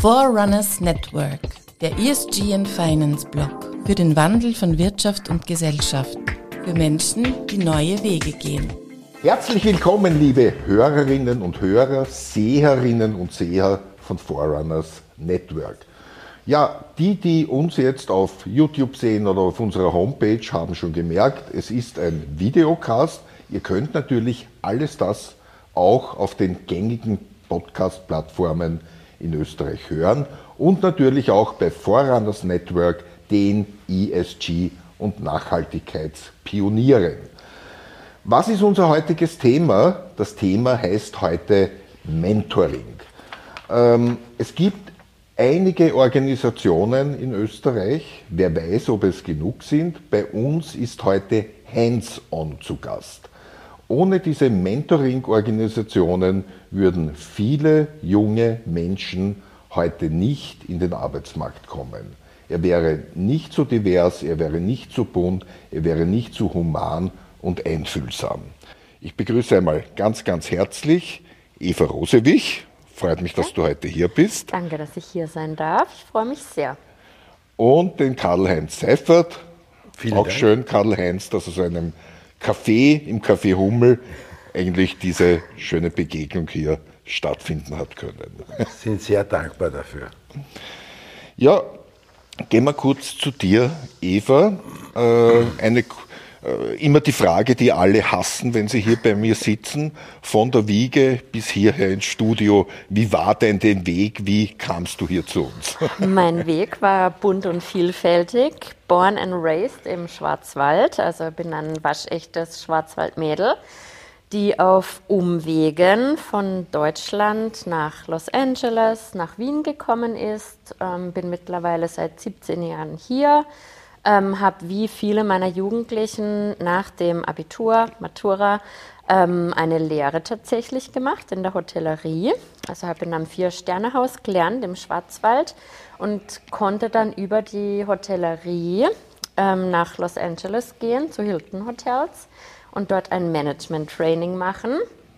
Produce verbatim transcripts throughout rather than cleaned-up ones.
Forerunners Network, der E S G and Finance Blog für den Wandel von Wirtschaft und Gesellschaft, für Menschen, die neue Wege gehen. Herzlich willkommen, liebe Hörerinnen und Hörer, Seherinnen und Seher von Forerunners Network. Ja, die, die uns jetzt auf YouTube sehen oder auf unserer Homepage, haben schon gemerkt, es ist ein Videocast. Ihr könnt natürlich alles das auch auf den gängigen Podcast-Plattformen in Österreich hören und natürlich auch bei Forerunners Network, den E S G- und Nachhaltigkeitspionieren. Was ist unser heutiges Thema? Das Thema heißt heute Mentoring. Ähm, es gibt einige Organisationen in Österreich, wer weiß, ob es genug sind. Bei uns ist heute Hands-on zu Gast. Ohne diese Mentoring-Organisationen würden viele junge Menschen heute nicht in den Arbeitsmarkt kommen. Er wäre nicht so divers, er wäre nicht so bunt, er wäre nicht so human und einfühlsam. Ich begrüße einmal ganz, ganz herzlich Eva Rosewig. Freut mich, dass du heute hier bist. Danke, dass ich hier sein darf. Ich freue mich sehr. Und den Karl-Heinz Seifert. Vielen Auch Dank. schön, Karl-Heinz, dass aus einem Café im Café Hummel eigentlich diese schöne Begegnung hier stattfinden hat können. Wir sind sehr dankbar dafür. Ja, gehen wir kurz zu dir, Eva. Äh, eine, äh, immer die Frage, die alle hassen, wenn sie hier bei mir sitzen, von der Wiege bis hierher ins Studio. Wie war denn der Weg? Wie kamst du hier zu uns? Mein Weg war bunt und vielfältig. Born and raised im Schwarzwald, also bin ein waschechtes Schwarzwaldmädel, die auf Umwegen von Deutschland nach Los Angeles, nach Wien gekommen ist. Ähm, bin mittlerweile seit siebzehn Jahren hier, ähm, habe wie viele meiner Jugendlichen nach dem Abitur, Matura, ähm, eine Lehre tatsächlich gemacht in der Hotellerie. Also habe in einem Vier-Sterne-Haus gelernt im Schwarzwald und konnte dann über die Hotellerie ähm, nach Los Angeles gehen, zu Hilton Hotels, und dort ein Management-Training machen.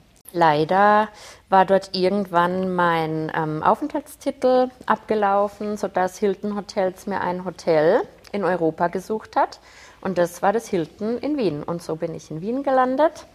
Leider war dort irgendwann mein ähm, Aufenthaltstitel abgelaufen, sodass Hilton Hotels mir ein Hotel in Europa gesucht hat. Und das war das Hilton in Wien. Und so bin ich in Wien gelandet.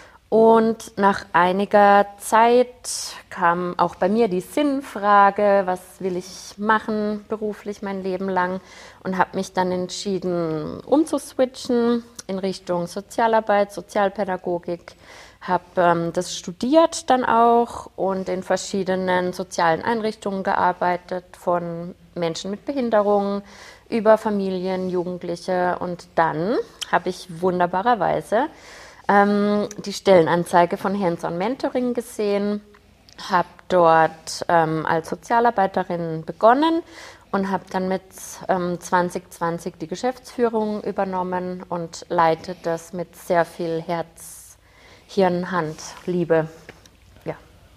Und nach einiger Zeit kam auch bei mir die Sinnfrage, was will ich machen beruflich mein Leben lang, und habe mich dann entschieden, umzuswitchen in Richtung Sozialarbeit, Sozialpädagogik, habe ähm, das studiert dann auch und in verschiedenen sozialen Einrichtungen gearbeitet, von Menschen mit Behinderung über Familien, Jugendliche, und dann habe ich wunderbarerweise ähm, die Stellenanzeige von Hands-on Mentoring gesehen, habe dort ähm, als Sozialarbeiterin begonnen und habe dann mit ähm, zwanzig zwanzig die Geschäftsführung übernommen und leite das mit sehr viel Herz, Hirn, Hand, Liebe. Ja.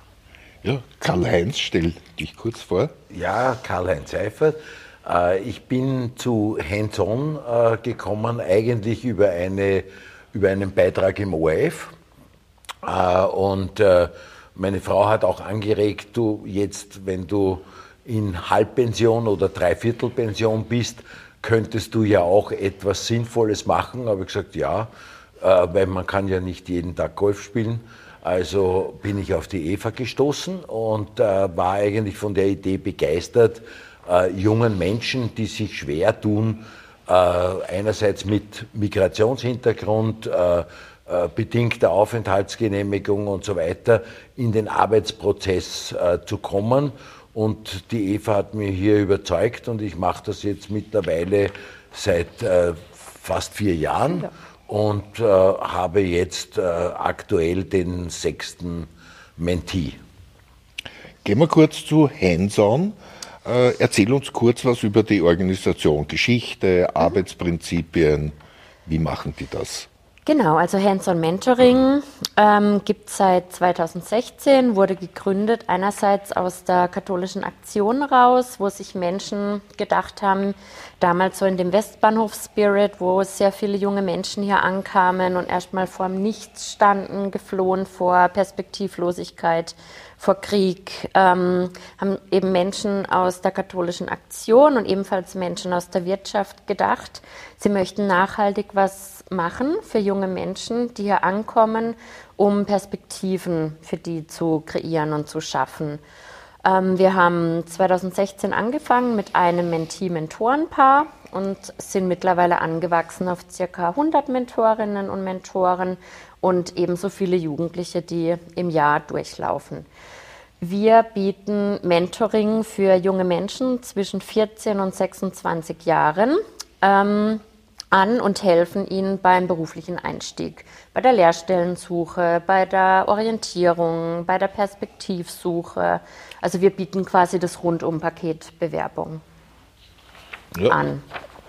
Ja, Karl-Heinz, stell dich kurz vor. Ja, Karl-Heinz Seifert. Äh, ich bin zu Hands-on äh, gekommen, eigentlich über, eine, über einen Beitrag im O R F. Äh, und äh, meine Frau hat auch angeregt, du jetzt, wenn du in Halbpension oder Dreiviertelpension bist, könntest du ja auch etwas Sinnvolles machen. Da habe ich gesagt, ja, äh, weil man kann ja nicht jeden Tag Golf spielen. Also bin ich auf die Eva gestoßen und äh, war eigentlich von der Idee begeistert, äh, jungen Menschen, die sich schwer tun, äh, einerseits mit Migrationshintergrund, äh, äh, bedingter Aufenthaltsgenehmigung und so weiter, in den Arbeitsprozess äh, zu kommen. Und die Eva hat mich hier überzeugt und ich mache das jetzt mittlerweile seit äh, fast vier Jahren ja. und äh, habe jetzt äh, aktuell den sechsten Mentee. Gehen wir kurz zu Hands-on. Äh, erzähl uns kurz was über die Organisation, Geschichte, mhm. Arbeitsprinzipien. Wie machen die das? Genau, also Hands-on Mentoring ähm, gibt es seit zweitausendsechzehn, wurde gegründet einerseits aus der katholischen Aktion raus, wo sich Menschen gedacht haben, damals so in dem Westbahnhof-Spirit, wo sehr viele junge Menschen hier ankamen und erstmal vor dem Nichts standen, geflohen vor Perspektivlosigkeit, vor Krieg, ähm, haben eben Menschen aus der katholischen Aktion und ebenfalls Menschen aus der Wirtschaft gedacht, sie möchten nachhaltig was machen für junge Menschen, die hier ankommen, um Perspektiven für die zu kreieren und zu schaffen. Ähm, wir haben zweitausendsechzehn angefangen mit einem Mentee-Mentorenpaar und sind mittlerweile angewachsen auf ca. hundert Mentorinnen und Mentoren und ebenso viele Jugendliche, die im Jahr durchlaufen. Wir bieten Mentoring für junge Menschen zwischen vierzehn und sechsundzwanzig Jahren ähm, an und helfen ihnen beim beruflichen Einstieg, bei der Lehrstellensuche, bei der Orientierung, bei der Perspektivsuche. Also wir bieten quasi das Rundumpaket Bewerbung ja. an.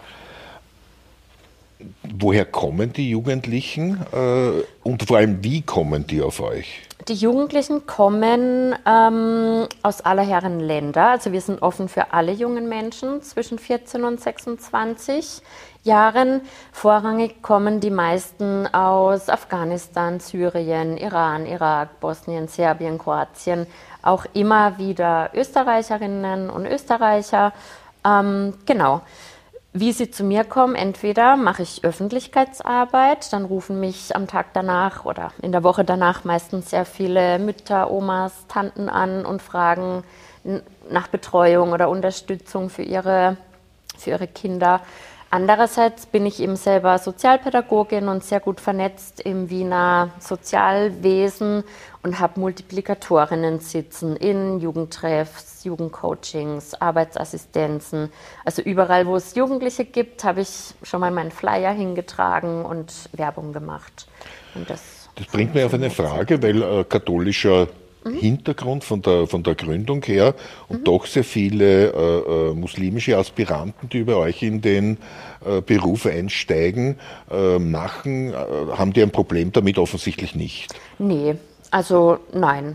Woher kommen die Jugendlichen äh, und vor allem wie kommen die auf euch? Die Jugendlichen kommen ähm, aus aller Herren Länder. Also wir sind offen für alle jungen Menschen zwischen vierzehn und sechsundzwanzig Jahren. Vorrangig kommen die meisten aus Afghanistan, Syrien, Iran, Irak, Bosnien, Serbien, Kroatien. Auch immer wieder Österreicherinnen und Österreicher. Ähm, genau. Wie sie zu mir kommen, entweder mache ich Öffentlichkeitsarbeit, dann rufen mich am Tag danach oder in der Woche danach meistens sehr viele Mütter, Omas, Tanten an und fragen nach Betreuung oder Unterstützung für ihre, für ihre Kinder. Andererseits bin ich eben selber Sozialpädagogin und sehr gut vernetzt im Wiener Sozialwesen und habe Multiplikatorinnen sitzen in Jugendtreffs, Jugendcoachings, Arbeitsassistenzen. Also überall, wo es Jugendliche gibt, habe ich schon mal meinen Flyer hingetragen und Werbung gemacht. Und das das bringt mich auf eine Frage, weil äh, katholischer Mhm. Hintergrund von der, von der Gründung her und mhm. doch sehr viele äh, muslimische Aspiranten, die über euch in den äh, Beruf einsteigen, äh, machen, äh, haben die ein Problem damit? Offensichtlich nicht. Nee, also nein.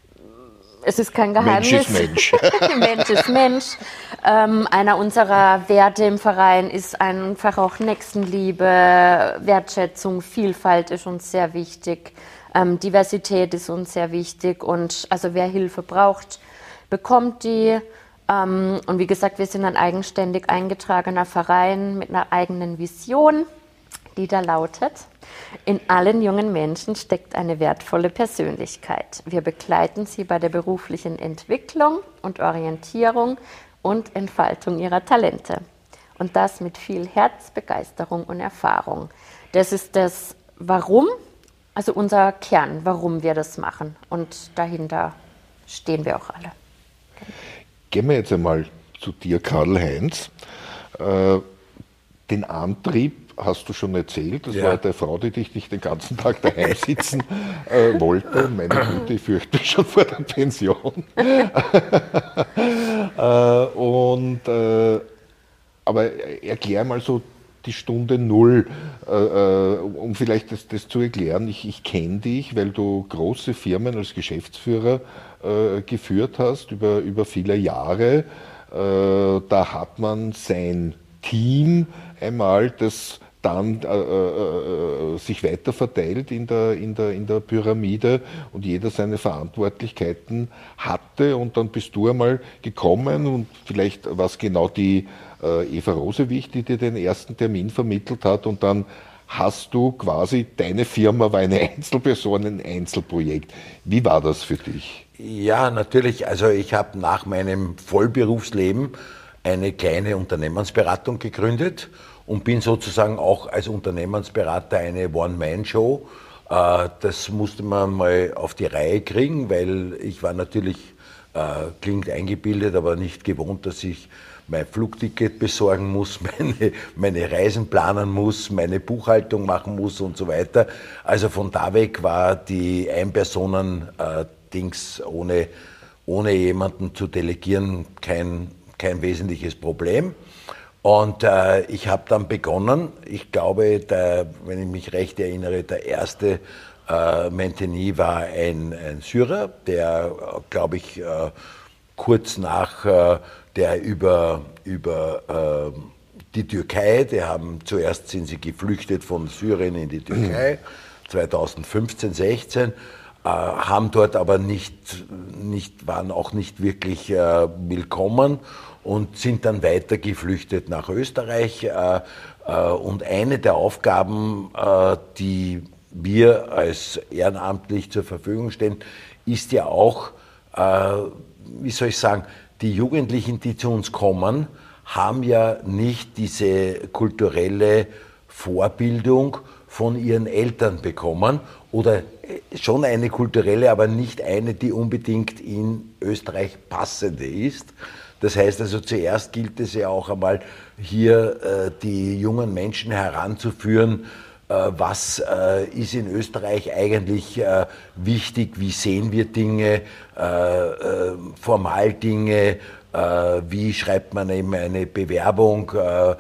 Es ist kein Geheimnis. Mensch ist Mensch. Mensch ist Mensch. Ähm, einer unserer Werte im Verein ist einfach auch Nächstenliebe, Wertschätzung, Vielfalt ist uns sehr wichtig. Ähm, Diversität ist uns sehr wichtig und also wer Hilfe braucht, bekommt die. Ähm, und wie gesagt, wir sind ein eigenständig eingetragener Verein mit einer eigenen Vision, die da lautet: In allen jungen Menschen steckt eine wertvolle Persönlichkeit. Wir begleiten sie bei der beruflichen Entwicklung und Orientierung und Entfaltung ihrer Talente. Und das mit viel Herz, Begeisterung und Erfahrung. Das ist das Warum. Also unser Kern, warum wir das machen. Und dahinter stehen wir auch alle. Gehen wir jetzt einmal zu dir, Karl-Heinz. Äh, den Antrieb hast du schon erzählt. Das ja. war der Frau, die dich nicht den ganzen Tag daheim sitzen äh, wollte. Meine Güte, ich fürchte mich schon vor der Pension. äh, und, äh, aber erklär mal so die Stunde Null, äh, um vielleicht das, das zu erklären. Ich, ich kenne dich, weil du große Firmen als Geschäftsführer äh, geführt hast über, über viele Jahre. Äh, da hat man sein Team einmal, das dann äh, äh, sich weiter verteilt in der, in, der, in der Pyramide und jeder seine Verantwortlichkeiten hatte. Und dann bist du einmal gekommen und vielleicht was genau die äh, Eva Rosewig, die dir den ersten Termin vermittelt hat, und dann hast du quasi, deine Firma war eine Einzelperson, ein Einzelprojekt. Wie war das für dich? Ja, natürlich. Also ich habe nach meinem Vollberufsleben eine kleine Unternehmensberatung gegründet und bin sozusagen auch als Unternehmensberater eine One-Man-Show. Das musste man mal auf die Reihe kriegen, weil ich war natürlich, klingt eingebildet, aber nicht gewohnt, dass ich mein Flugticket besorgen muss, meine, meine Reisen planen muss, meine Buchhaltung machen muss und so weiter. Also von da weg war die Ein-Personen-Dings ohne, ohne jemanden zu delegieren kein, kein wesentliches Problem. Und äh, ich habe dann begonnen, ich glaube, der, wenn ich mich recht erinnere, der erste äh, Mainteni war ein, ein Syrer, der, glaube ich, äh, kurz nach äh, der über, über äh, die Türkei, die haben zuerst sind sie geflüchtet von Syrien in die Türkei, zweitausendfünfzehn, sechzehn, äh, haben dort aber nicht, nicht, waren auch nicht wirklich äh, willkommen und sind dann weiter geflüchtet nach Österreich. Äh, äh, und eine der Aufgaben, äh, die wir als ehrenamtlich zur Verfügung stellen, ist ja auch, äh, wie soll ich sagen, die Jugendlichen, die zu uns kommen, haben ja nicht diese kulturelle Vorbildung von ihren Eltern bekommen oder schon eine kulturelle, aber nicht eine, die unbedingt in Österreich passende ist. Das heißt also, zuerst gilt es ja auch einmal, hier äh, die jungen Menschen heranzuführen, äh, was äh, ist in Österreich eigentlich äh, wichtig, wie sehen wir Dinge, äh, äh, Formaldinge, äh, wie schreibt man eben eine Bewerbung, äh, äh,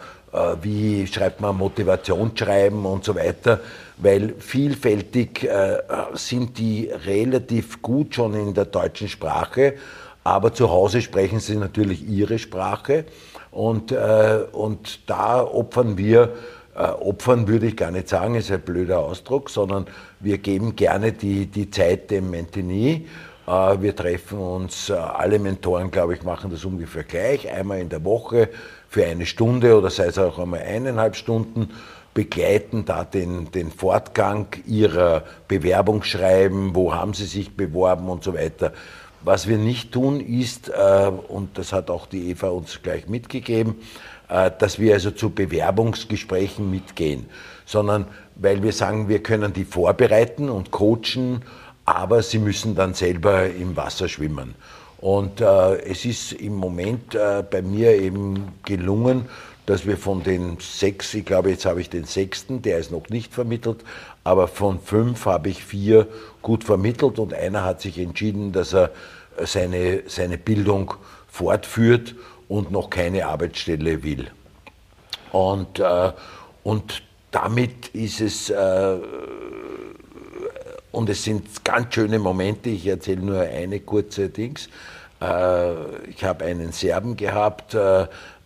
wie schreibt man Motivationsschreiben und so weiter, weil vielfältig äh, sind die relativ gut schon in der deutschen Sprache, aber zu Hause sprechen sie natürlich ihre Sprache und, äh, und da opfern wir, äh, opfern würde ich gar nicht sagen, ist ein blöder Ausdruck, sondern wir geben gerne die, die Zeit dem Mainteni. Äh, wir treffen uns, äh, alle Mentoren, glaube ich, machen das ungefähr gleich, einmal in der Woche für eine Stunde oder sei es auch einmal eineinhalb Stunden, begleiten da den, den Fortgang ihrer Bewerbungsschreiben, wo haben sie sich beworben und so weiter. Was wir nicht tun ist, äh, und das hat auch die Eva uns gleich mitgegeben, äh, dass wir also zu Bewerbungsgesprächen mitgehen, sondern weil wir sagen, wir können die vorbereiten und coachen, aber sie müssen dann selber im Wasser schwimmen. Und äh, es ist im Moment äh, bei mir eben gelungen, dass wir von den sechs, ich glaube, jetzt habe ich den sechsten, der ist noch nicht vermittelt, aber von fünf habe ich vier gut vermittelt und einer hat sich entschieden, dass er seine, seine Bildung fortführt und noch keine Arbeitsstelle will. Und, äh, und damit ist es, äh, und es sind ganz schöne Momente, ich erzähle nur eine kurze Dings. Äh, ich habe einen Serben gehabt, äh,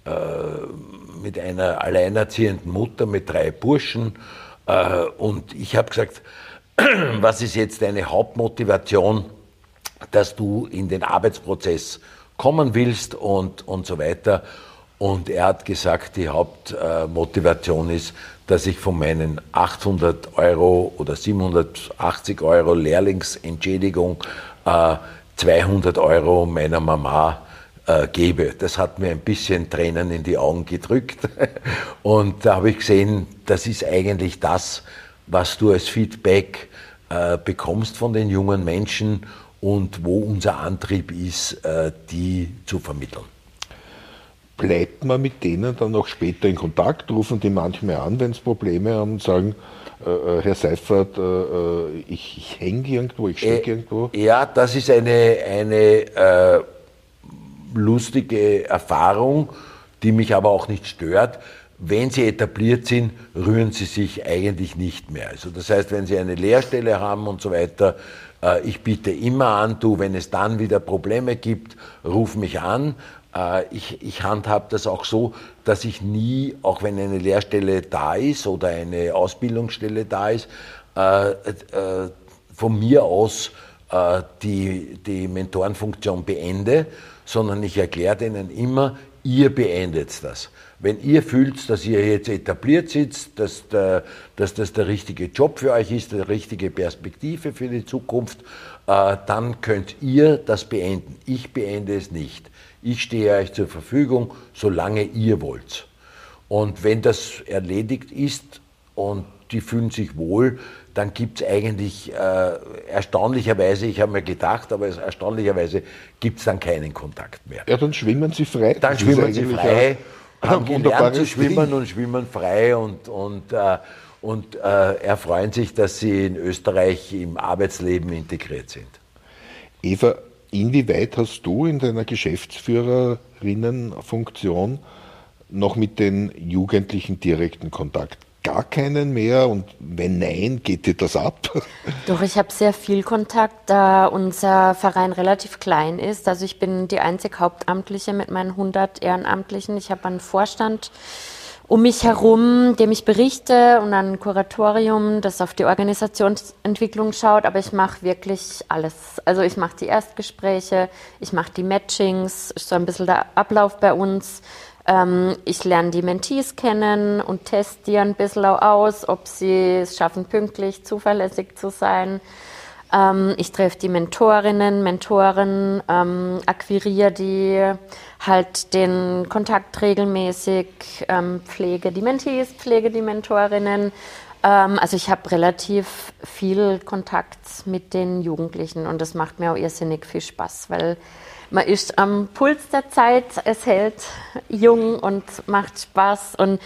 mit einer alleinerziehenden Mutter mit drei Burschen und ich habe gesagt, was ist jetzt deine Hauptmotivation, dass du in den Arbeitsprozess kommen willst und, und so weiter. Und er hat gesagt, die Hauptmotivation ist, dass ich von meinen achthundert Euro oder siebenhundertachtzig Euro Lehrlingsentschädigung äh, zweihundert Euro meiner Mama Äh, gebe. Das hat mir ein bisschen Tränen in die Augen gedrückt und da habe ich gesehen, das ist eigentlich das, was du als Feedback äh, bekommst von den jungen Menschen und wo unser Antrieb ist, äh, die zu vermitteln. Bleibt man mit denen dann auch später in Kontakt, rufen die manchmal an, wenn es Probleme haben und sagen, äh, Herr Seifert, äh, ich, ich hänge irgendwo, ich stecke äh, irgendwo? Ja, das ist eine, eine äh, lustige Erfahrung, die mich aber auch nicht stört. Wenn sie etabliert sind, rühren sie sich eigentlich nicht mehr. Also das heißt, wenn sie eine Lehrstelle haben und so weiter, äh, ich biete immer an, du, wenn es dann wieder Probleme gibt, ruf mich an. Äh, ich, ich handhab das auch so, dass ich nie, auch wenn eine Lehrstelle da ist oder eine Ausbildungsstelle da ist, äh, äh, von mir aus äh, die, die Mentorenfunktion beende, sondern ich erkläre denen immer, ihr beendet das. Wenn ihr fühlt, dass ihr jetzt etabliert sitzt, dass, der, dass das der richtige Job für euch ist, die richtige Perspektive für die Zukunft, äh, dann könnt ihr das beenden. Ich beende es nicht. Ich stehe euch zur Verfügung, solange ihr wollt. Und wenn das erledigt ist und die fühlen sich wohl, dann gibt es eigentlich äh, erstaunlicherweise, ich habe mir gedacht, aber es, erstaunlicherweise gibt es dann keinen Kontakt mehr. Ja, dann schwimmen sie frei. Dann schwimmen sie frei, haben gelernt zu schwimmen und schwimmen frei und, und, äh, und äh, erfreuen sich, dass sie in Österreich im Arbeitsleben integriert sind. Eva, inwieweit hast du in deiner Geschäftsführerinnenfunktion noch mit den Jugendlichen direkten Kontakt? Gar keinen mehr? Und wenn nein, geht dir das ab? Doch, ich habe sehr viel Kontakt, da unser Verein relativ klein ist. Also ich bin die einzig Hauptamtliche mit meinen hundert Ehrenamtlichen. Ich habe einen Vorstand um mich herum, dem ich berichte, und ein Kuratorium, das auf die Organisationsentwicklung schaut. Aber ich mache wirklich alles. Also ich mache die Erstgespräche, ich mache die Matchings, ist so ein bisschen der Ablauf bei uns. Ähm, ich lerne die Mentees kennen und teste die ein bisschen auch aus, ob sie es schaffen, pünktlich, zuverlässig zu sein. Ähm, ich treffe die Mentorinnen, Mentoren, ähm, akquiriere die, halt den Kontakt regelmäßig, ähm, pflege die Mentees, pflege die Mentorinnen. Ähm, also ich habe relativ viel Kontakt mit den Jugendlichen und das macht mir auch irrsinnig viel Spaß, weil man ist am Puls der Zeit, es hält jung und macht Spaß und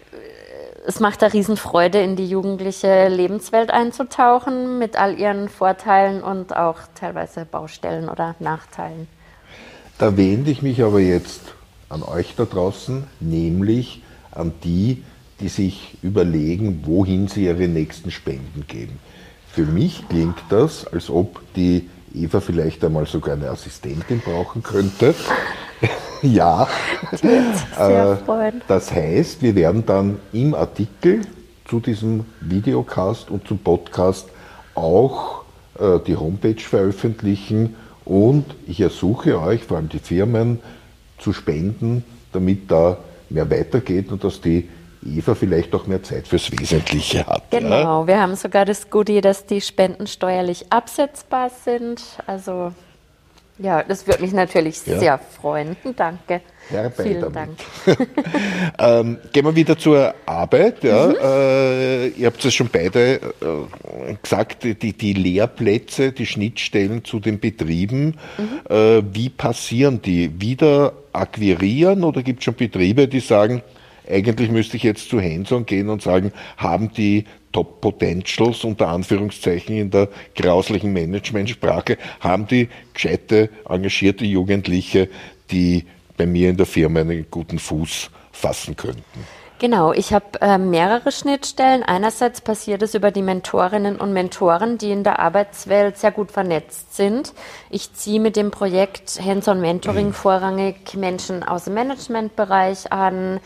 es macht eine Riesenfreude, in die jugendliche Lebenswelt einzutauchen mit all ihren Vorteilen und auch teilweise Baustellen oder Nachteilen. Da wende ich mich aber jetzt an euch da draußen, nämlich an die, die sich überlegen, wohin sie ihre nächsten Spenden geben. Für mich klingt das, als ob die Eva vielleicht einmal sogar eine Assistentin brauchen könnte. Ja. Die wird sich sehr freuen. Das heißt, wir werden dann im Artikel zu diesem Videocast und zum Podcast auch äh, die Homepage veröffentlichen und ich ersuche euch, vor allem die Firmen, zu spenden, damit da mehr weitergeht und dass die Eva vielleicht auch mehr Zeit fürs Wesentliche hat. Genau, ja? Wir haben sogar das Goodie, dass die Spenden steuerlich absetzbar sind. Also ja, das würde mich natürlich ja. sehr freuen. Danke. Herbei Vielen damit. Dank. ähm, gehen wir wieder zur Arbeit. Ja. Mhm. Äh, ihr habt es schon beide äh, gesagt, die, die Lehrplätze, die Schnittstellen zu den Betrieben, mhm. äh, wie passieren die? Wieder akquirieren oder gibt es schon Betriebe, die sagen, eigentlich müsste ich jetzt zu Hands-on gehen und sagen, haben die Top Potentials unter Anführungszeichen in der grauslichen Managementsprache, haben die gescheite, engagierte Jugendliche, die bei mir in der Firma einen guten Fuß fassen könnten? Genau, ich habe äh, mehrere Schnittstellen. Einerseits passiert es über die Mentorinnen und Mentoren, die in der Arbeitswelt sehr gut vernetzt sind. Ich ziehe mit dem Projekt Hands-on Mentoring mhm. vorrangig Menschen aus dem Managementbereich an,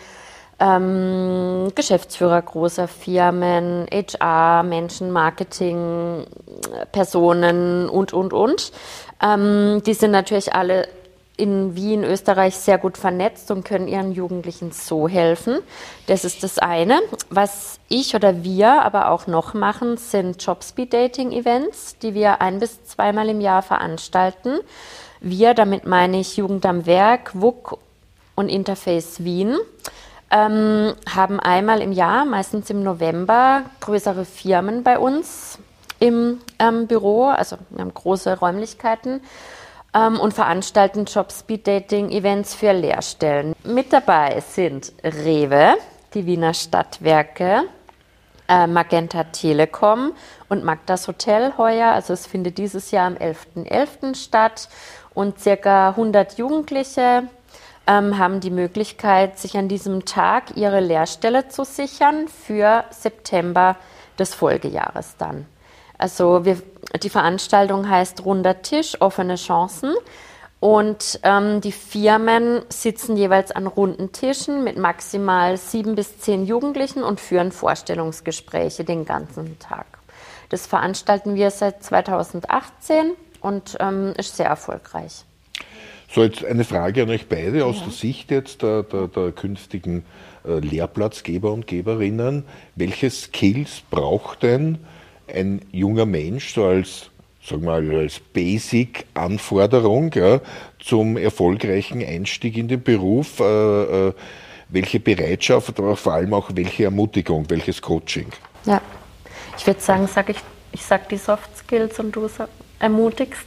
Ähm, Geschäftsführer großer Firmen, H R-Menschen, Marketing, Personen und, und, und. Ähm, die sind natürlich alle in Wien, Österreich sehr gut vernetzt und können ihren Jugendlichen so helfen. Das ist das eine. Was ich oder wir aber auch noch machen, sind Job-Speed-Dating-Events, die wir ein- bis zweimal im Jahr veranstalten. Wir, damit meine ich Jugend am Werk, W U K und Interface Wien. Ähm, haben einmal im Jahr, meistens im November, größere Firmen bei uns im ähm, Büro, also wir haben große Räumlichkeiten ähm, und veranstalten Job-Speed-Dating-Events für Lehrstellen. Mit dabei sind Rewe, die Wiener Stadtwerke, äh, Magenta Telekom und Magdas Hotel heuer. Also es findet dieses Jahr am elften elften statt und circa hundert Jugendliche Ähm, haben die Möglichkeit, sich an diesem Tag ihre Lehrstelle zu sichern für September des Folgejahres dann. Also wir, die Veranstaltung heißt Runder Tisch, offene Chancen und ähm, die Firmen sitzen jeweils an runden Tischen mit maximal sieben bis zehn Jugendlichen und führen Vorstellungsgespräche den ganzen Tag. Das veranstalten wir seit zweitausendachtzehn und ähm, ist sehr erfolgreich. So, jetzt eine Frage an euch beide aus ja. der Sicht jetzt der, der, der künftigen äh, Lehrplatzgeber und Geberinnen. Welche Skills braucht denn ein junger Mensch so als, sagen wir mal, als Basic-Anforderung ja, zum erfolgreichen Einstieg in den Beruf? Äh, äh, welche Bereitschaft, aber vor allem auch welche Ermutigung, welches Coaching? Ja, ich würde sagen, sag ich, ich sage die Soft Skills und du ermutigst.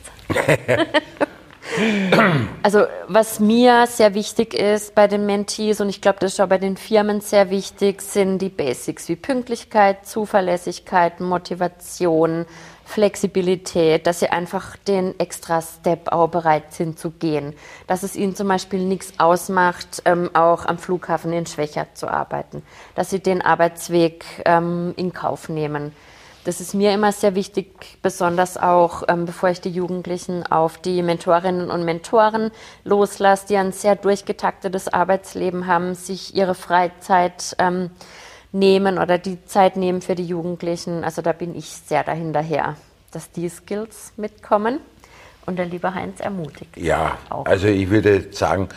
Also was mir sehr wichtig ist bei den Mentees und ich glaube, das ist auch bei den Firmen sehr wichtig, sind die Basics wie Pünktlichkeit, Zuverlässigkeit, Motivation, Flexibilität, dass sie einfach den extra Step auch bereit sind zu gehen. Dass es ihnen zum Beispiel nichts ausmacht, ähm, auch am Flughafen in Schwechat zu arbeiten. Dass sie den Arbeitsweg ähm, in Kauf nehmen. Das ist mir immer sehr wichtig, besonders auch, ähm, bevor ich die Jugendlichen auf die Mentorinnen und Mentoren loslasse, die ein sehr durchgetaktetes Arbeitsleben haben, sich ihre Freizeit ähm, nehmen oder die Zeit nehmen für die Jugendlichen. Also da bin ich sehr dahinterher, dass die Skills mitkommen und der liebe Heinz ermutigt. Ja, auch. Also ich würde sagen,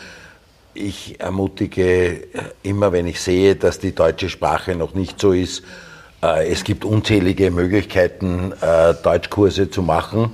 ich ermutige immer, wenn ich sehe, dass die deutsche Sprache noch nicht so ist. Es gibt unzählige Möglichkeiten, Deutschkurse zu machen.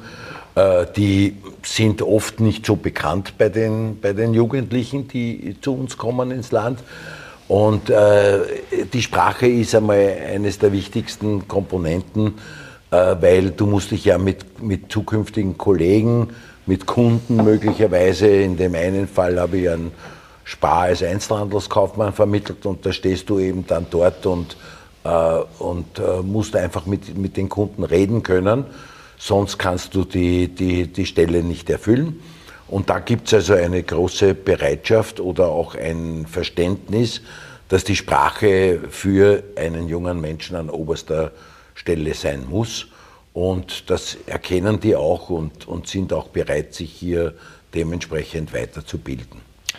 Die sind oft nicht so bekannt bei den, bei den Jugendlichen, die zu uns kommen ins Land. Und äh, die Sprache ist einmal eines der wichtigsten Komponenten, äh, weil du musst dich ja mit, mit zukünftigen Kollegen, mit Kunden möglicherweise, in dem einen Fall habe ich einen Spar als Einzelhandelskaufmann vermittelt und da stehst du eben dann dort und, äh, und äh, musst einfach mit, mit den Kunden reden können, sonst kannst du die, die, die Stelle nicht erfüllen. Und da gibt es also eine große Bereitschaft oder auch ein Verständnis, dass die Sprache für einen jungen Menschen an oberster Stelle sein muss. Und das erkennen die auch und, und sind auch bereit, sich hier dementsprechend weiterzubilden.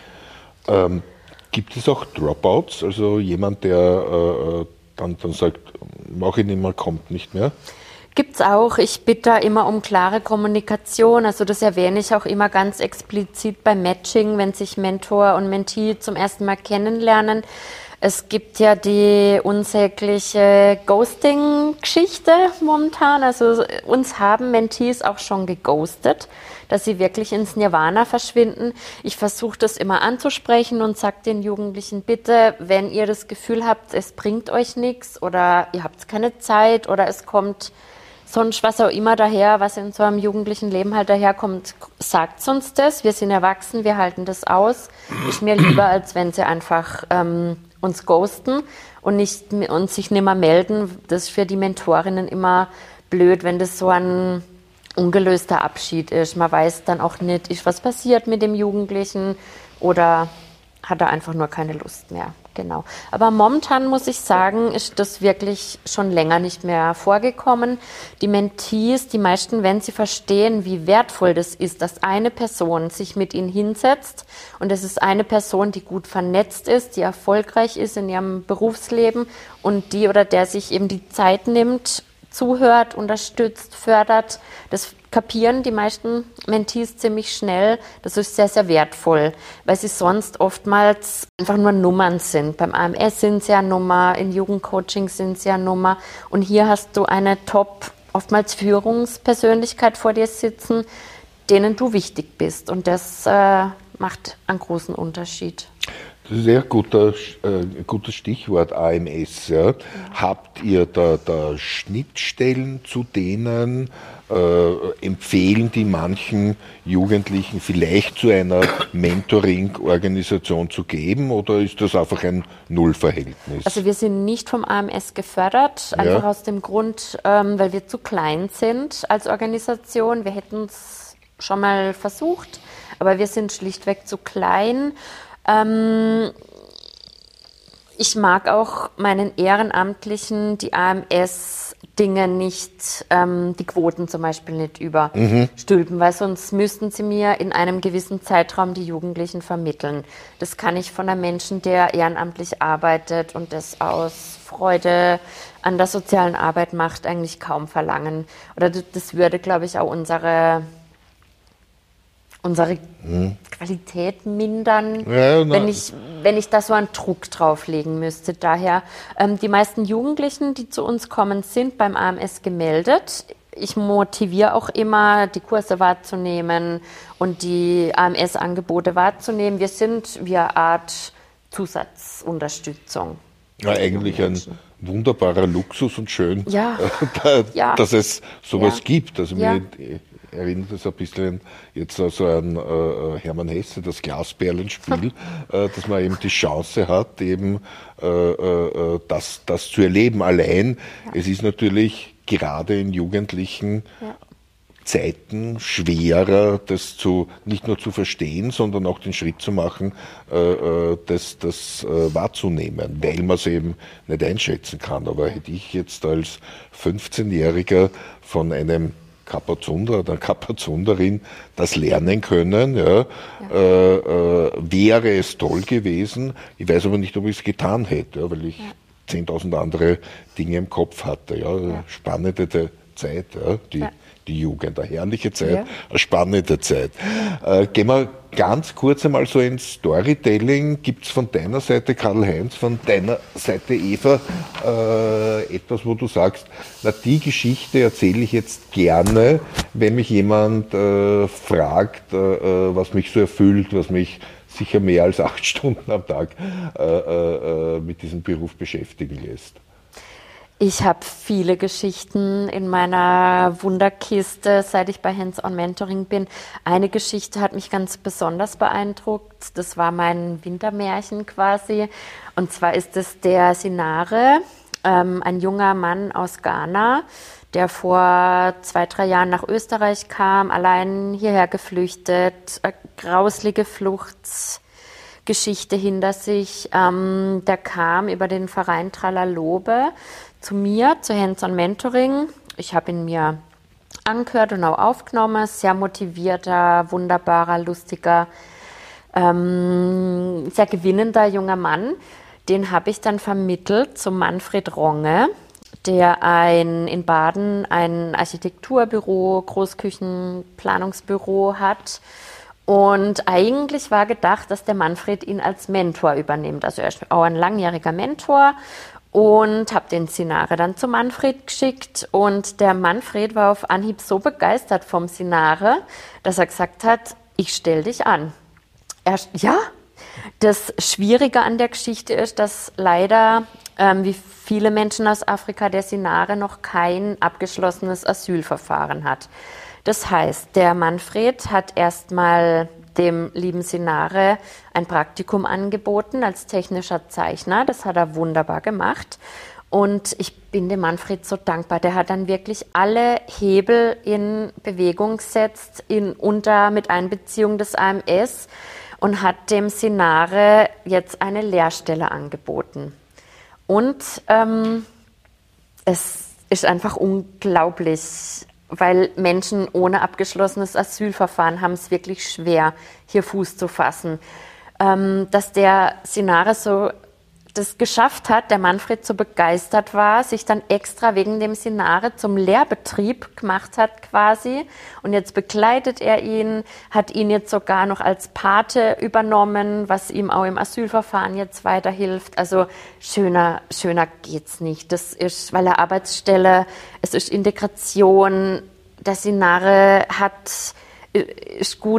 Ähm, gibt es auch Dropouts, also jemand, der äh, dann, dann sagt, mach ich nicht mehr, kommt nicht mehr? Gibt's auch. Ich bitte da immer um klare Kommunikation. Also das erwähne ich auch immer ganz explizit beim Matching, wenn sich Mentor und Mentee zum ersten Mal kennenlernen. Es gibt ja die unsägliche Ghosting-Geschichte momentan. Also uns haben Mentees auch schon geghostet, dass sie wirklich ins Nirvana verschwinden. Ich versuche das immer anzusprechen und sage den Jugendlichen, bitte, wenn ihr das Gefühl habt, es bringt euch nichts oder ihr habt keine Zeit oder es kommt sonst was auch immer daher, was in so einem jugendlichen Leben halt daherkommt, sagt uns das. Wir sind erwachsen, wir halten das aus. Ist mir lieber, als wenn sie einfach ähm, uns ghosten und, nicht, und sich nicht mehr melden. Das ist für die Mentorinnen immer blöd, wenn das so ein ungelöster Abschied ist. Man weiß dann auch nicht, ist was passiert mit dem Jugendlichen oder hat er einfach nur keine Lust mehr. Genau. Aber momentan muss ich sagen, ist das wirklich schon länger nicht mehr vorgekommen. Die Mentees, die meisten, wenn sie verstehen, wie wertvoll das ist, dass eine Person sich mit ihnen hinsetzt und es ist eine Person, die gut vernetzt ist, die erfolgreich ist in ihrem Berufsleben und die oder der sich eben die Zeit nimmt, zuhört, unterstützt, fördert. Das kapieren die meisten Mentees ziemlich schnell. Das ist sehr, sehr wertvoll, weil sie sonst oftmals einfach nur Nummern sind. Beim A M S sind sie ja Nummer, in Jugendcoaching sind sie ja Nummer. Und hier hast du eine Top, oftmals Führungspersönlichkeit vor dir sitzen, denen du wichtig bist. Und das äh, macht einen großen Unterschied. Das ist ein sehr guter, äh, gutes Stichwort A M S. Ja. Habt ihr da, da Schnittstellen zu denen? Äh, empfehlen die manchen Jugendlichen vielleicht zu einer Mentoring-Organisation zu geben oder ist das einfach ein Nullverhältnis? Also wir sind nicht vom A M S gefördert, einfach ja. aus dem Grund, ähm, weil wir zu klein sind als Organisation. Wir hätten es schon mal versucht, aber wir sind schlichtweg zu klein. Ähm, ich mag auch meinen Ehrenamtlichen die A M S-Dinge nicht, ähm, die Quoten zum Beispiel nicht überstülpen, mhm. weil sonst müssten sie mir in einem gewissen Zeitraum die Jugendlichen vermitteln. Das kann ich von einem Menschen, der ehrenamtlich arbeitet und das aus Freude an der sozialen Arbeit macht, eigentlich kaum verlangen. Oder das würde, glaube ich, auch unsere... unsere hm. Qualität mindern, ja, wenn ich, wenn ich da so einen Druck drauflegen müsste. Daher, ähm, die meisten Jugendlichen, die zu uns kommen, sind beim A M S gemeldet. Ich motiviere auch immer, die Kurse wahrzunehmen und die A M S-Angebote wahrzunehmen. Wir sind wie eine Art Zusatzunterstützung. Ja, eigentlich ein wunderbarer Luxus und schön, ja. da, ja. dass es sowas ja. gibt. Also ja. mir, erinnert es ein bisschen jetzt also an äh, Hermann Hesse, das Glasperlenspiel, äh, dass man eben die Chance hat, eben äh, äh, das, das zu erleben. Allein, ja. Es ist natürlich gerade in jugendlichen ja. Zeiten schwerer, das zu, nicht nur zu verstehen, sondern auch den Schritt zu machen, äh, das, das äh, wahrzunehmen, weil man es eben nicht einschätzen kann. Aber hätte ich jetzt als fünfzehnjähriger von einem Kapazunder oder Kapazunderin das lernen können, ja, ja. Äh, äh, wäre es toll gewesen. Ich weiß aber nicht, ob ich es getan hätte, ja, weil ich ja. zehntausend andere Dinge im Kopf hatte. Ja. Ja. Spannende Zeit, ja, die ja. die Jugend, eine herrliche Zeit, ja. eine spannende Zeit. Äh, gehen wir ganz kurz einmal so ins Storytelling. Gibt es von deiner Seite, Karl-Heinz, von deiner Seite, Eva, äh, etwas, wo du sagst, na, die Geschichte erzähle ich jetzt gerne, wenn mich jemand äh, fragt, äh, was mich so erfüllt, was mich sicher mehr als acht Stunden am Tag äh, äh, mit diesem Beruf beschäftigen lässt? Ich habe viele Geschichten in meiner Wunderkiste, seit ich bei Hands-on Mentoring bin. Eine Geschichte hat mich ganz besonders beeindruckt. Das war mein Wintermärchen quasi. Und zwar ist es der Sinare, ähm, ein junger Mann aus Ghana, der vor zwei, drei Jahren nach Österreich kam, allein hierher geflüchtet, eine grauslige Fluchtgeschichte hinter sich. Ähm, der kam über den Verein Tralalobe zu mir, zu Hands-on Mentoring. Ich habe ihn mir angehört und auch aufgenommen. Sehr motivierter, wunderbarer, lustiger, ähm, sehr gewinnender junger Mann. Den habe ich dann vermittelt zu Manfred Ronge, der ein, in Baden ein Architekturbüro, Großküchenplanungsbüro hat. Und eigentlich war gedacht, dass der Manfred ihn als Mentor übernimmt. Also er ist auch ein langjähriger Mentor. Und habe den Sinare dann zu Manfred geschickt. Und der Manfred war auf Anhieb so begeistert vom Sinare, dass er gesagt hat, ich stelle dich an. Er, ja, das Schwierige an der Geschichte ist, dass leider, ähm, wie viele Menschen aus Afrika, der Sinare noch kein abgeschlossenes Asylverfahren hat. Das heißt, der Manfred hat erstmal dem lieben Sinare ein Praktikum angeboten als technischer Zeichner. Das hat er wunderbar gemacht. Und ich bin dem Manfred so dankbar. Der hat dann wirklich alle Hebel in Bewegung gesetzt, in, unter mit Einbeziehung des A M S und hat dem Sinare jetzt eine Lehrstelle angeboten. Und ähm, es ist einfach unglaublich, weil Menschen ohne abgeschlossenes Asylverfahren haben es wirklich schwer, hier Fuß zu fassen. Ähm, dass der Sinare so das geschafft hat, der Manfred so begeistert war, sich dann extra wegen dem Sinare zum Lehrbetrieb gemacht hat quasi. Und jetzt begleitet er ihn, hat ihn jetzt sogar noch als Pate übernommen, was ihm auch im Asylverfahren jetzt weiterhilft. Also schöner, schöner geht's nicht. Das ist, weil er Arbeitsstelle, es ist Integration, der Sinare hat, ist gut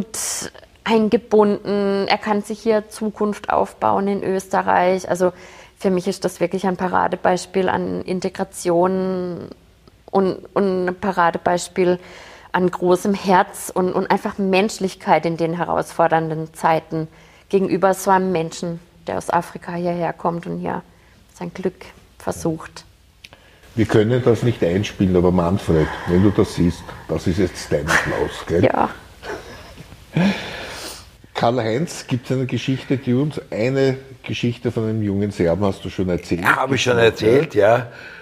eingebunden, er kann sich hier Zukunft aufbauen in Österreich. Also für mich ist das wirklich ein Paradebeispiel an Integration und, und ein Paradebeispiel an großem Herz und, und einfach Menschlichkeit in den herausfordernden Zeiten gegenüber so einem Menschen, der aus Afrika hierher kommt und hier sein Glück versucht. Wir können das nicht einspielen, aber Manfred, wenn du das siehst, das ist jetzt dein Applaus, gell? Ja. Karl-Heinz, gibt es eine Geschichte, die uns, eine Geschichte von einem jungen Serben hast du schon erzählt? Ja, habe ich schon erzählt, ja.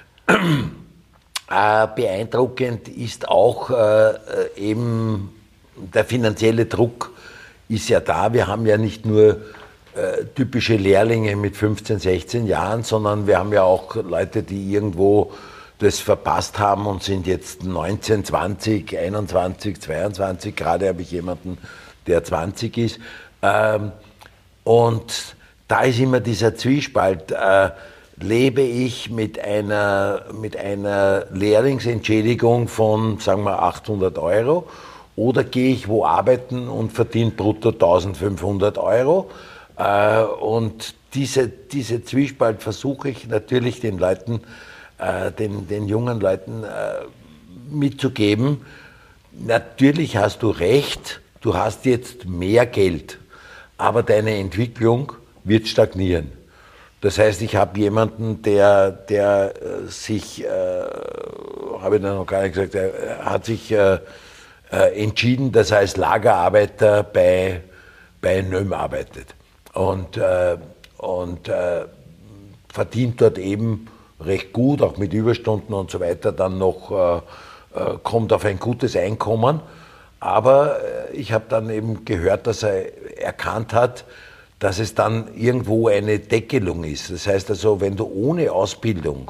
Äh, beeindruckend ist auch äh, eben der finanzielle Druck ist ja da. Wir haben ja nicht nur äh, typische Lehrlinge mit fünfzehn, sechzehn Jahren, sondern wir haben ja auch Leute, die irgendwo das verpasst haben und sind jetzt neunzehn, zwanzig, einundzwanzig, zweiundzwanzig. Gerade habe ich jemanden, der zwanzig ist. Ähm, und da ist immer dieser Zwiespalt. Äh, lebe ich mit einer, mit einer Lehrlingsentschädigung von, sagen wir, achthundert Euro oder gehe ich wo arbeiten und verdiene brutto eintausendfünfhundert Euro? Äh, und diese, diese Zwiespalt versuche ich natürlich den Leuten, äh, den, den jungen Leuten äh, mitzugeben, natürlich hast du recht, du hast jetzt mehr Geld, aber deine Entwicklung wird stagnieren. Das heißt, ich habe jemanden, der, der äh, sich, äh, habe ich da noch gar nicht gesagt, er hat sich äh, äh, entschieden, dass er als Lagerarbeiter bei, bei N Ö M arbeitet und, äh, und äh, verdient dort eben recht gut, auch mit Überstunden und so weiter, dann noch äh, äh, kommt auf ein gutes Einkommen. Aber äh, ich habe dann eben gehört, dass er erkannt hat, dass es dann irgendwo eine Deckelung ist. Das heißt also, wenn du ohne Ausbildung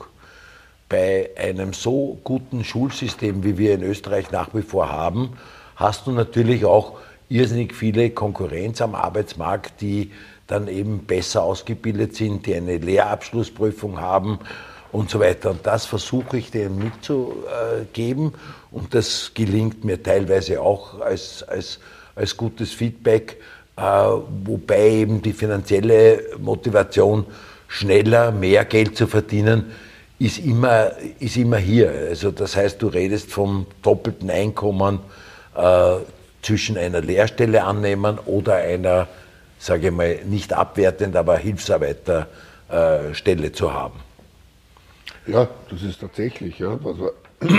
bei einem so guten Schulsystem, wie wir in Österreich nach wie vor haben, hast du natürlich auch irrsinnig viele Konkurrenz am Arbeitsmarkt, die dann eben besser ausgebildet sind, die eine Lehrabschlussprüfung haben und so weiter. Und das versuche ich denen mitzugeben und das gelingt mir teilweise auch als, als, als gutes Feedback, äh, wobei eben die finanzielle Motivation, schneller mehr Geld zu verdienen, ist immer, ist immer hier. Also das heißt, du redest vom doppelten Einkommen äh, zwischen einer Lehrstelle annehmen oder einer, sage ich mal, nicht abwertend, aber Hilfsarbeiterstelle äh, zu haben. Ja, das ist tatsächlich, ja. Also,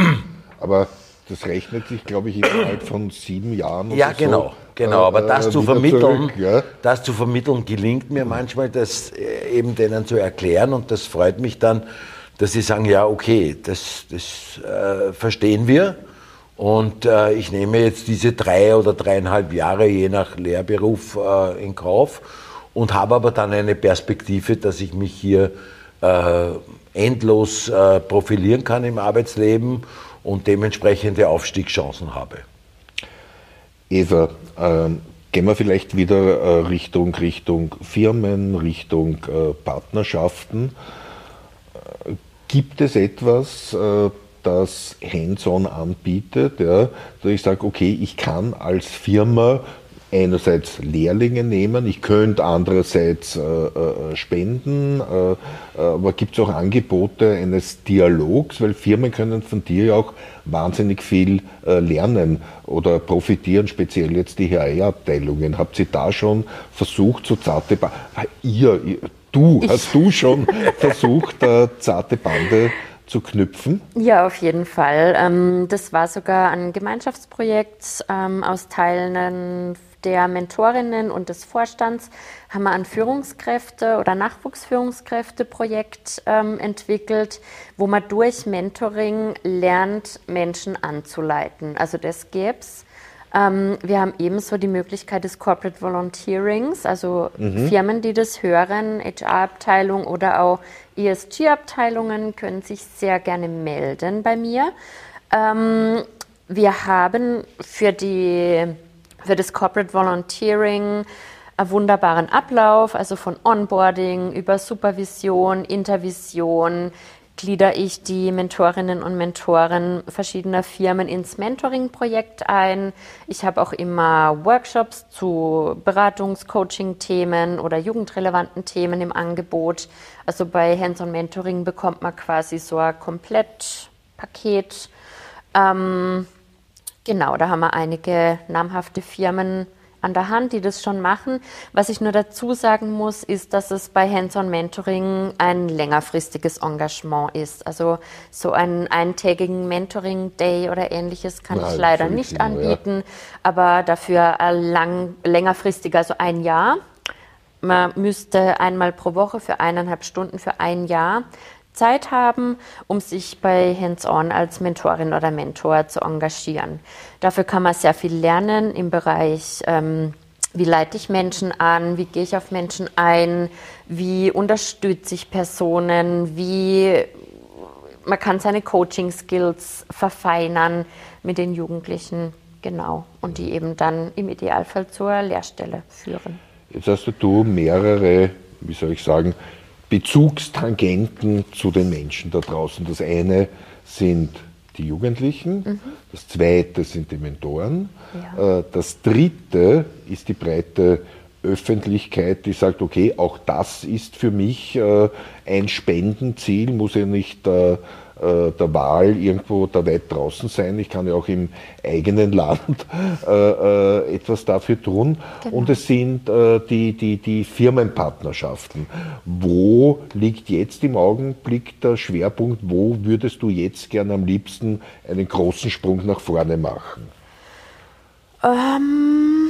aber das rechnet sich, glaube ich, innerhalb von sieben Jahren oder ja, genau, so. genau. Aber das, äh, zu vermitteln, zurück, ja? das zu vermitteln gelingt mir manchmal, das eben denen zu erklären und das freut mich dann, dass sie sagen, ja, okay, das, das äh, verstehen wir und äh, ich nehme jetzt diese drei oder dreieinhalb Jahre je nach Lehrberuf äh, in Kauf und habe aber dann eine Perspektive, dass ich mich hier äh, endlos äh, profilieren kann im Arbeitsleben und dementsprechende Aufstiegschancen habe. Eva, äh, gehen wir vielleicht wieder äh, Richtung, Richtung Firmen, Richtung äh, Partnerschaften. Äh, gibt es etwas, äh, das Hands-on anbietet, ja, dass ich sage, okay, ich kann als Firma einerseits Lehrlinge nehmen, ich könnte andererseits äh, äh, spenden, äh, aber gibt es auch Angebote eines Dialogs, weil Firmen können von dir ja auch wahnsinnig viel äh, lernen oder profitieren, speziell jetzt die H R-Abteilungen. Habt ihr da schon versucht, so zarte Bande, ihr, ihr, du, ich. hast du schon versucht, äh, zarte Bande zu knüpfen? Ja, auf jeden Fall. Das war sogar ein Gemeinschaftsprojekt aus Teilen der Mentorinnen und des Vorstands, haben wir ein Führungskräfte- oder Nachwuchsführungskräfte-Projekt entwickelt, wo man durch Mentoring lernt, Menschen anzuleiten. Also das gäbe es. Wir haben ebenso die Möglichkeit des Corporate Volunteerings, also mhm. Firmen, die das hören, H R-Abteilung oder auch E S G-Abteilungen können sich sehr gerne melden bei mir. Wir haben für, die, für das Corporate Volunteering einen wunderbaren Ablauf, also von Onboarding über Supervision, Intervision, gliedere ich die Mentorinnen und Mentoren verschiedener Firmen ins Mentoring-Projekt ein. Ich habe auch immer Workshops zu Beratungs-, Coaching-Themen oder jugendrelevanten Themen im Angebot. Also bei Hands-on-Mentoring bekommt man quasi so ein Komplettpaket. Ähm, genau, da haben wir einige namhafte Firmen an der Hand, die das schon machen. Was ich nur dazu sagen muss, ist, dass es bei Hands-on-Mentoring ein längerfristiges Engagement ist. Also so einen eintägigen Mentoring-Day oder ähnliches kann Nein, ich leider nicht Sinn, anbieten, ja. aber dafür lang, längerfristig, also ein Jahr. Man müsste einmal pro Woche für eineinhalb Stunden für ein Jahr Zeit haben, um sich bei Hands-on als Mentorin oder Mentor zu engagieren. Dafür kann man sehr viel lernen im Bereich, ähm, wie leite ich Menschen an, wie gehe ich auf Menschen ein, wie unterstütze ich Personen, wie man kann seine Coaching-Skills verfeinern mit den Jugendlichen, genau, und die eben dann im Idealfall zur Lehrstelle führen. Jetzt hast du mehrere, wie soll ich sagen, Bezugstangenten zu den Menschen da draußen. Das eine sind die Jugendlichen, mhm. das zweite sind die Mentoren, ja. Das dritte ist die breite Öffentlichkeit, die sagt, okay, auch das ist für mich ein Spendenziel, muss ja nicht äh, der Wahl irgendwo da weit draußen sein. Ich kann ja auch im eigenen Land äh, äh, etwas dafür tun. Genau. Und es sind äh, die, die, die Firmenpartnerschaften. Wo liegt jetzt im Augenblick der Schwerpunkt? Wo würdest du jetzt gerne am liebsten einen großen Sprung nach vorne machen? Ähm,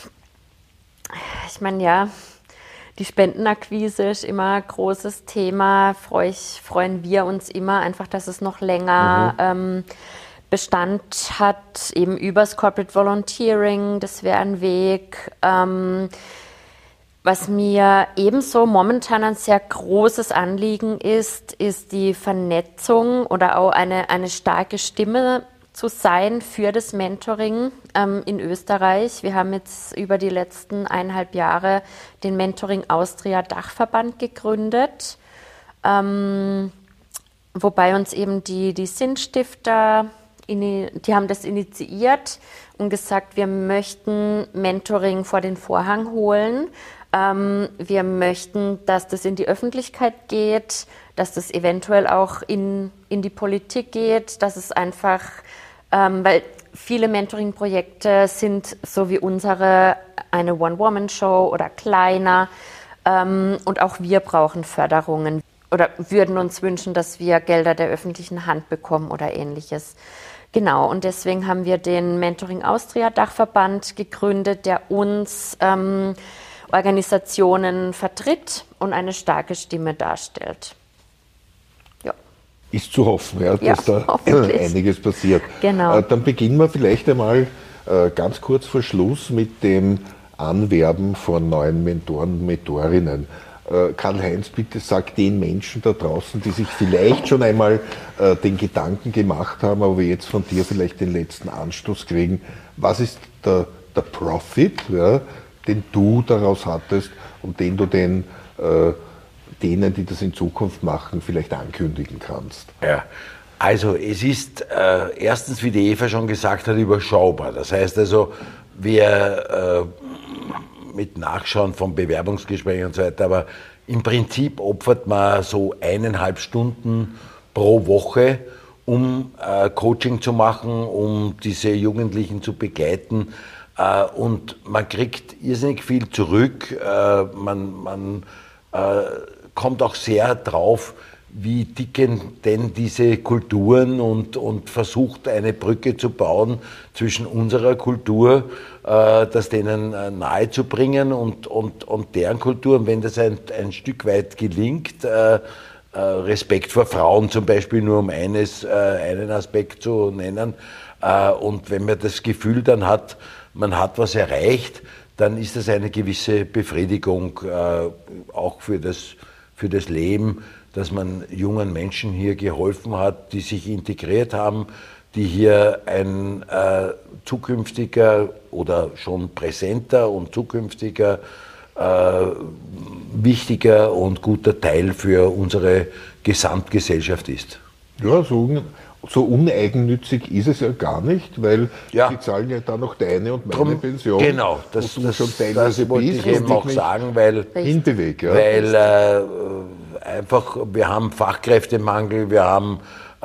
ich meine, ja, die Spendenakquise ist immer ein großes Thema. Freu ich, freuen wir uns immer einfach, dass es noch länger mhm. ähm, Bestand hat, eben übers Corporate Volunteering. Das wäre ein Weg. Ähm, was mir ebenso momentan ein sehr großes Anliegen ist, ist die Vernetzung oder auch eine, eine starke Stimme zu sein für das Mentoring ähm, in Österreich. Wir haben jetzt über die letzten eineinhalb Jahre den Mentoring Austria Dachverband gegründet, ähm, wobei uns eben die, die Sinnstifter, die haben das initiiert und gesagt, wir möchten Mentoring vor den Vorhang holen. Ähm, wir möchten, dass das in die Öffentlichkeit geht, dass das eventuell auch in, in die Politik geht, dass es einfach Ähm, weil viele Mentoring-Projekte sind, so wie unsere, eine One-Woman-Show oder kleiner. Ähm, und auch wir brauchen Förderungen oder würden uns wünschen, dass wir Gelder der öffentlichen Hand bekommen oder Ähnliches. Genau, und deswegen haben wir den Mentoring Austria Dachverband gegründet, der uns ähm, Organisationen vertritt und eine starke Stimme darstellt. Ist zu hoffen, ja, dass ja, da einiges passiert. Genau. Äh, dann beginnen wir vielleicht einmal äh, ganz kurz vor Schluss mit dem Anwerben von neuen Mentoren und Mentorinnen. Äh, Karl-Heinz, bitte sag den Menschen da draußen, die sich vielleicht schon einmal äh, den Gedanken gemacht haben, aber jetzt von dir vielleicht den letzten Anstoß kriegen. Was ist der, der Profit, ja, den du daraus hattest und den du den äh, denen, die das in Zukunft machen, vielleicht ankündigen kannst? Ja, also es ist äh, erstens, wie die Eva schon gesagt hat, überschaubar. Das heißt also, wir äh, mit Nachschauen von Bewerbungsgesprächen und so weiter, aber im Prinzip opfert man so eineinhalb Stunden pro Woche, um äh, Coaching zu machen, um diese Jugendlichen zu begleiten. Äh, und man kriegt irrsinnig viel zurück. Äh, man man äh, kommt auch sehr drauf, wie dicken denn diese Kulturen und, und versucht eine Brücke zu bauen zwischen unserer Kultur, äh, das denen äh, nahe zu bringen und, und, und deren Kultur. Und wenn das ein, ein Stück weit gelingt, äh, äh, Respekt vor Frauen zum Beispiel, nur um eines, äh, einen Aspekt zu nennen, äh, und wenn man das Gefühl dann hat, man hat was erreicht, dann ist das eine gewisse Befriedigung äh, auch für das für das Leben, dass man jungen Menschen hier geholfen hat, die sich integriert haben, die hier ein äh, zukünftiger oder schon präsenter und zukünftiger äh, wichtiger und guter Teil für unsere Gesamtgesellschaft ist. Ja, so, so uneigennützig ist es ja gar nicht, weil ja. die zahlen ja dann noch deine und meine Drum, Pension. Genau, das, und du das, schon teilweise das wollte ich eben auch sagen, weil, Hinterweg, ja. weil äh, einfach, wir haben Fachkräftemangel, wir haben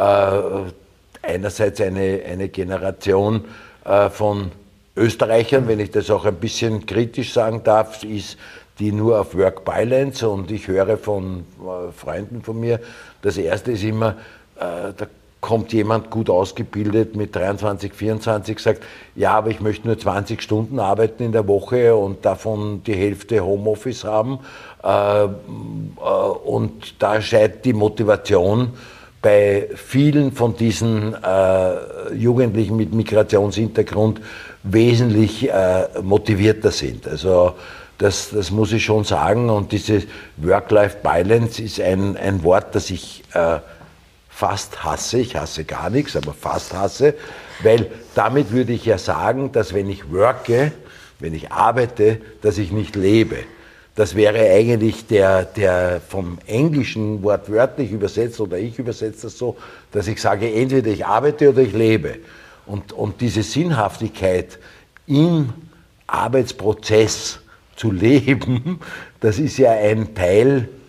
äh, einerseits eine, eine Generation äh, von Österreichern, wenn ich das auch ein bisschen kritisch sagen darf, ist, die nur auf Work-Balance, und ich höre von äh, Freunden von mir, das erste ist immer, äh, da kommt jemand gut ausgebildet mit dreiundzwanzig, vierundzwanzig, sagt, ja, aber ich möchte nur zwanzig Stunden arbeiten in der Woche und davon die Hälfte Homeoffice haben. Äh, äh, und da scheint die Motivation bei vielen von diesen äh, Jugendlichen mit Migrationshintergrund wesentlich äh, motivierter sind. Also das, das muss ich schon sagen. Und diese Work-Life-Balance ist ein, ein Wort, das ich äh, fast hasse. Ich hasse gar nichts, aber fast hasse, weil damit würde ich ja sagen, dass wenn ich worke, wenn ich arbeite, dass ich nicht lebe. Das wäre eigentlich der, der vom Englischen wortwörtlich übersetzt, oder ich übersetze das so, dass ich sage, entweder ich arbeite oder ich lebe. Und, und diese Sinnhaftigkeit im Arbeitsprozess zu leben, das ist ja ein Teil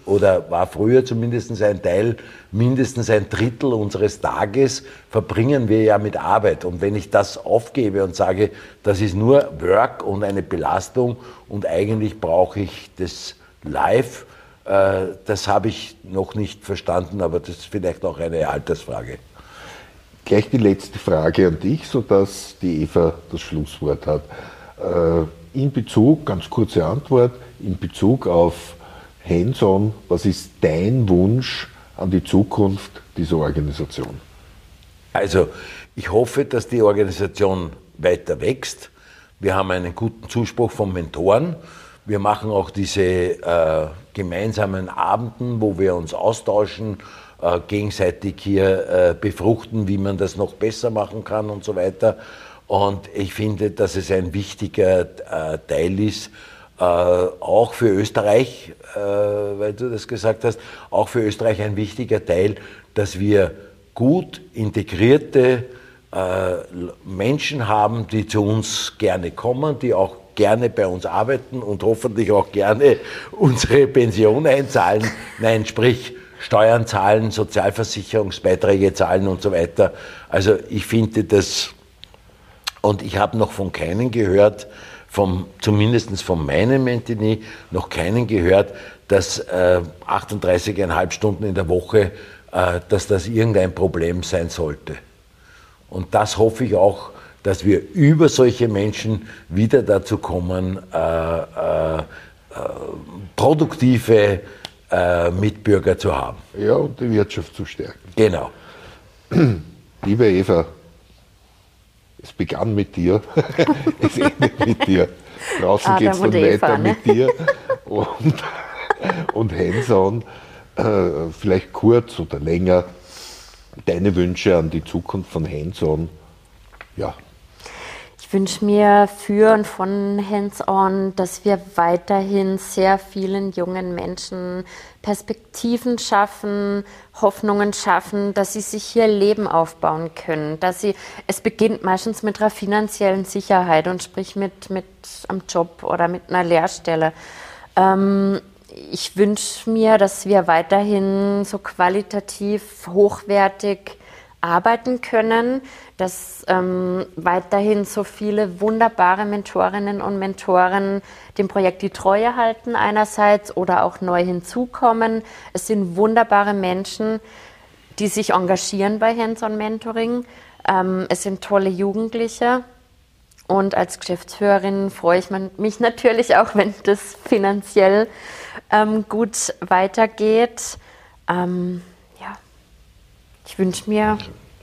oder war früher zumindest ein Teil, mindestens ein Drittel unseres Tages verbringen wir ja mit Arbeit. Und wenn ich das aufgebe und sage, das ist nur Work und eine Belastung und eigentlich brauche ich das Live, äh, das habe ich noch nicht verstanden, aber das ist vielleicht auch eine Altersfrage. Gleich die letzte Frage an dich, sodass die Eva das Schlusswort hat. Äh, in Bezug, ganz kurze Antwort, in Bezug auf Hands-on, was ist dein Wunsch an die Zukunft dieser Organisation? Also, ich hoffe, dass die Organisation weiter wächst. Wir haben einen guten Zuspruch von Mentoren. Wir machen auch diese äh, gemeinsamen Abenden, wo wir uns austauschen, äh, gegenseitig hier äh, befruchten, wie man das noch besser machen kann und so weiter. Und ich finde, dass es ein wichtiger äh, Teil ist, Äh, auch für Österreich, äh, weil du das gesagt hast, auch für Österreich ein wichtiger Teil, dass wir gut integrierte äh, Menschen haben, die zu uns gerne kommen, die auch gerne bei uns arbeiten und hoffentlich auch gerne unsere Pension einzahlen, nein, sprich Steuern zahlen, Sozialversicherungsbeiträge zahlen und so weiter. Also ich finde das, und ich habe noch von keinen gehört, Vom, zumindest von meinem Mentini noch keinen gehört, dass äh, achtunddreißig Komma fünf Stunden in der Woche, äh, dass das irgendein Problem sein sollte. Und das hoffe ich auch, dass wir über solche Menschen wieder dazu kommen, äh, äh, äh, produktive äh, Mitbürger zu haben. Ja, und die Wirtschaft zu stärken. Genau. Liebe Eva, es begann mit dir, es endet mit dir. Draußen geht es dann weiter Eva, ne? mit dir und, und hands-on, äh, vielleicht kurz oder länger, deine Wünsche an die Zukunft von hands-on. Ja. Ich wünsche mir für und von Hands-on, dass wir weiterhin sehr vielen jungen Menschen Perspektiven schaffen, Hoffnungen schaffen, dass sie sich hier Leben aufbauen können. Dass sie, es beginnt meistens mit einer finanziellen Sicherheit und sprich mit, mit einem Job oder mit einer Lehrstelle. Ähm, ich wünsche mir, dass wir weiterhin so qualitativ hochwertig arbeiten können, dass ähm, weiterhin so viele wunderbare Mentorinnen und Mentoren dem Projekt die Treue halten einerseits oder auch neu hinzukommen. Es sind wunderbare Menschen, die sich engagieren bei Hands-on Mentoring. Ähm, es sind tolle Jugendliche und als Geschäftsführerin freue ich mich natürlich auch, wenn das finanziell ähm, gut weitergeht. Ähm, ja, ich wünsche mir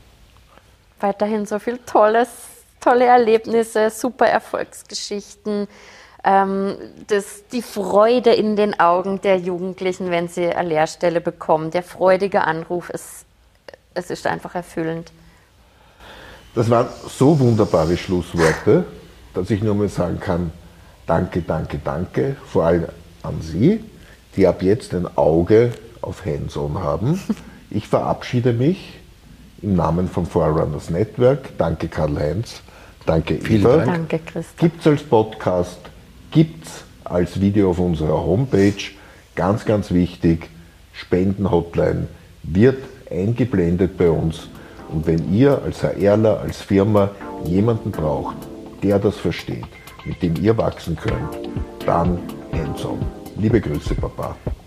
weiterhin so viel Tolles, tolle Erlebnisse, super Erfolgsgeschichten, ähm, das, die Freude in den Augen der Jugendlichen, wenn sie eine Lehrstelle bekommen, der freudige Anruf, es, es ist einfach erfüllend. Das waren so wunderbare Schlussworte, dass ich nur mal sagen kann, danke, danke, danke, vor allem an Sie, die ab jetzt ein Auge auf Hands-on haben. Ich verabschiede mich im Namen vom Forerunners Network. Danke Karl-Heinz, danke Vielen Eva. Dank. Danke Christoph. Gibt es als Podcast, gibt es als Video auf unserer Homepage. Ganz, ganz wichtig, Spenden-Hotline wird eingeblendet bei uns. Und wenn ihr als HRler, als Firma jemanden braucht, der das versteht, mit dem ihr wachsen könnt, dann hands-on. Liebe Grüße, Papa.